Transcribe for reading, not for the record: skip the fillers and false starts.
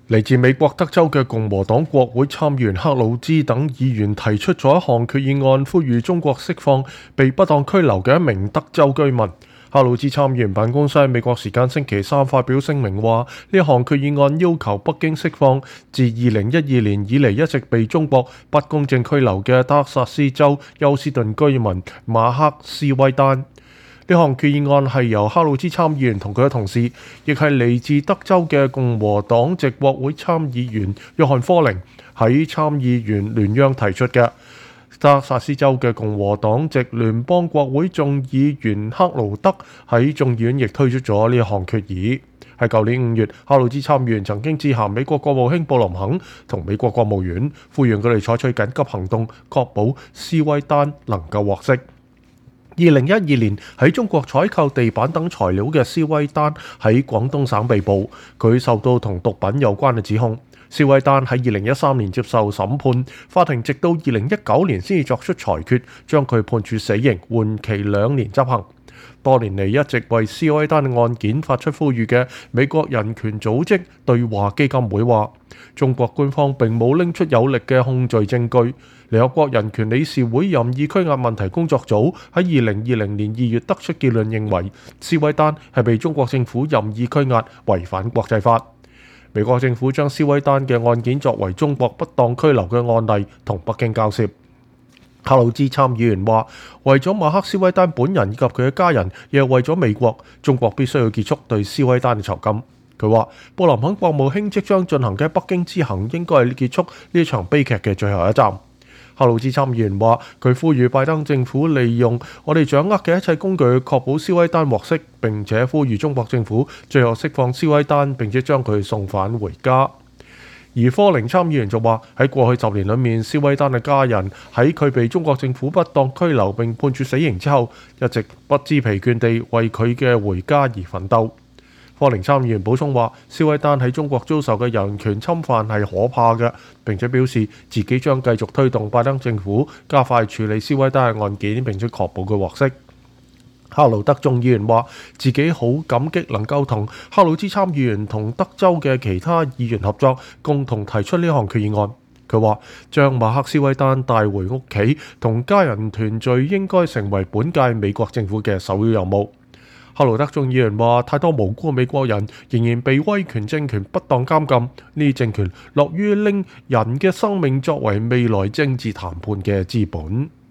嚟自美國德州嘅共和黨國會參議員克魯茲等議員提出咗一項決議案，呼籲中國釋放被不當拘留嘅一名德州居民。克魯茲參議員辦公室喺美國時間星期三發表聲明話，呢項決議案要求北京釋放自2012年以嚟一直被中國不公正拘留嘅德克薩斯州休斯頓居民馬克斯威丹。呢項決議案係由克魯茲參議員同佢嘅同事，亦係嚟自德州嘅共和黨籍國會參議員約翰科寧喺參議員聯央提出嘅。德克薩斯州嘅共和黨籍聯邦國會眾議員克勞德喺眾議院亦推出咗呢一項決議。喺舊年5月，克魯茲參議員曾經致函美國國務卿布林肯同美國國務院，呼籲佢哋採取緊急行動，確保斯威丹能夠獲釋。2012年喺中國採購地板等材料嘅斯威丹喺廣東省被捕，佢受到同毒品有關嘅指控。斯威丹喺2013年接受審判，法庭直到2019年先至作出裁決，將佢判處死刑，緩期2年執行。多年嚟一直為斯威丹嘅案件發出呼籲嘅美國人權組織對話基金會話，中國官方並冇拎出有力嘅控罪證據。聯合國人權理事會任意拘押問題工作組喺2020年2月得出結論，認為斯威丹係被中國政府任意拘押，違反國際法。美國政府將斯威丹嘅案件作為中國不當拘留嘅案例，同北京交涉。克魯茲參議員話，為咗馬克斯威丹本人以及佢嘅家人，亦係為咗美國，中國必須要結束對斯威丹嘅囚禁。佢話，布林肯國務卿即將進行嘅北京之行應該係結束呢場悲劇嘅最後一站。克魯茲參議員話，佢呼籲拜登政府利用我哋掌握嘅一切工具，確保斯威丹獲釋，並且呼籲中國政府最後釋放斯威丹，並且將佢送返回家。而科寧參議員就話，喺過去10年裏面，斯威丹嘅家人喺佢被中國政府不當拘留並判處死刑之後，一直不知疲倦地為佢嘅回家而奮鬥。科寧參議員補充話，斯威丹喺中國遭受嘅人權侵犯係可怕嘅，並且表示自己將繼續推動拜登政府加快處理斯威丹嘅案件，並且確保佢獲釋。克勞德眾議員話，自己好感激能夠同克魯茲參議員同德州嘅其他議員合作，共同提出呢項決議案。佢話，將馬克斯威丹帶回屋企同家人團聚應該成為本屆美國政府嘅首要任務。克勞德眾議員話，太多無辜嘅美國人仍然被威權政權不當監禁，呢啲政權樂於拎人嘅生命作為未來政治談判嘅資本。